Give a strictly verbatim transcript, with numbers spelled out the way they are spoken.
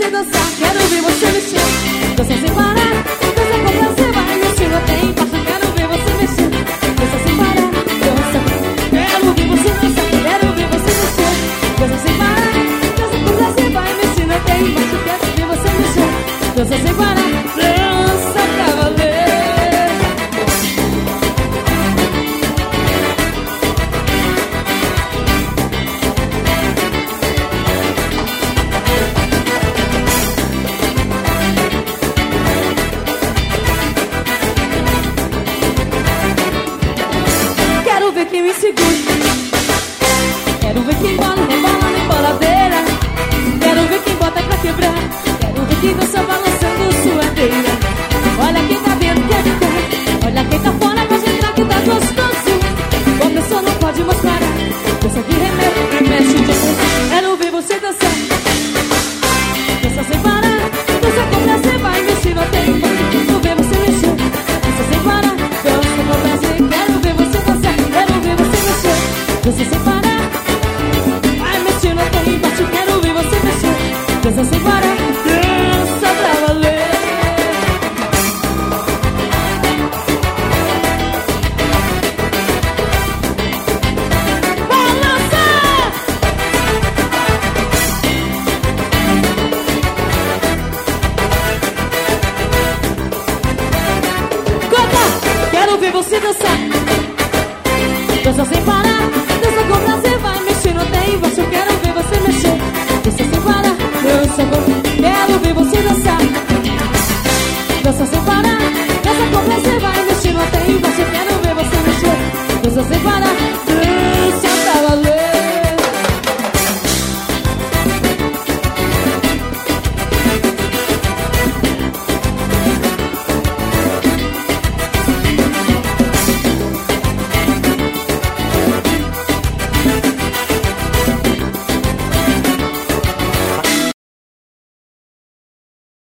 você dançar, quero ver você mexer. Dança sem parar, dança com prazer, vai mexendo até embaixo. Quero ver você mexer. Dança sem parar, dança. Quero ver você dançar, quero ver você mexer. Dança sem parar, dança com prazer, vai mexendo até embaixo. Quero ver você mexer. Dança sem parar, dança pra valer. Quero ver quem me segura, quero ver quem bola, rebola na emboladeira. Quero ver quem bota pra quebrar, quero ver quem dança balançando suadeira. Olha quem tá vendo, quer ficar, olha quem tá fora, pode entrar que tá gostoso. Boa pessoa não pode mostrar, dança de remédio, mexe de amor. Quero ver você dançar, dança sem parar, dança com prazer, vai mexendo até embaixo. Quero ver você mexer, dança sem parar, dança com prazer. Quero ver você dançar, quero ver você mexer. Dança sem parar, vai mexendo até embaixo. Quero ver você mexer. Dança sem parar, dança pra valer. Balança! Canta! Quero ver você dançar. Dança sem parar.